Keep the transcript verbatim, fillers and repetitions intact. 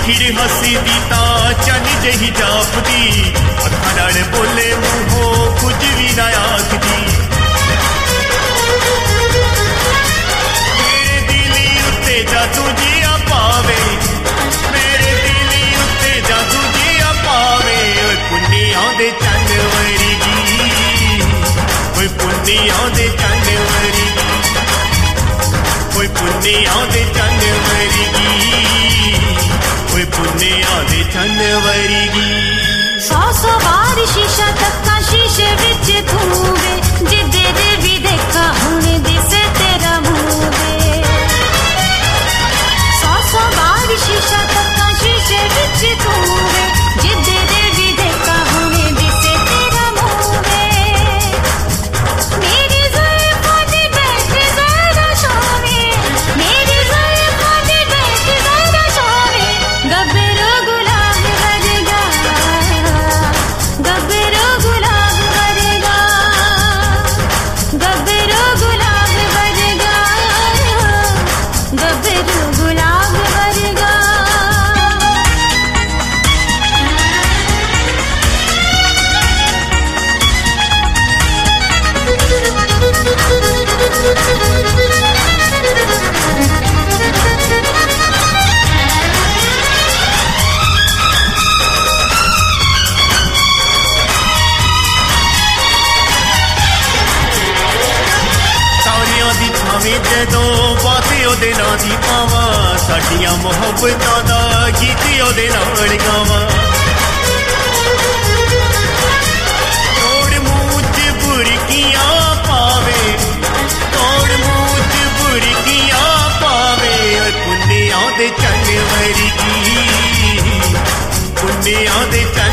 खिड़ हसी दी ता चन जही जापदी अखां नाल बोले मूहों कुछ भी ना आखदी मेरे दिली उत्ते जादू जिया पावे मेरे दिली उत्ते जादू जिया पावे ओए पुन्नियां दे चन वरगी ओए पुन्नियां दे चन वरगी ओए पुन्नियां दे चन वरगी ओए पुन्नियां दे चन वरगी सौ सौ बार शीशा तक्का शीशे विच धूवे जिदे दे भी देखा हुण दिसे तेरा मुंह वे सौ सौ बार शीशा तक्का शीशे विच धूवे जिदे दे भी देखा हुण दिसे तेरा मुंह वे मेरी ज़ुल्फ़ों दी बैठ ज़रा शावे मेरी ज़ुल्फ़ों दी बैठ ज़रा शावे गब्बरू गुलाब वरगा गब्बरू गुलाब वरगा गब्बरू गुलाब वरगा गब्बरू गुलाब वरगा तारियां दी छावें जदों बातें ओदे नां दी पावां साडियां मुहब्बतां दा गीत ओदे नाल गावां तोड़ मूंह च बुरकियां पावे तोड़ मूंह च बुरकियां पावे ओए पुन्नियां दे चन वरगी पुन्नियां दे चन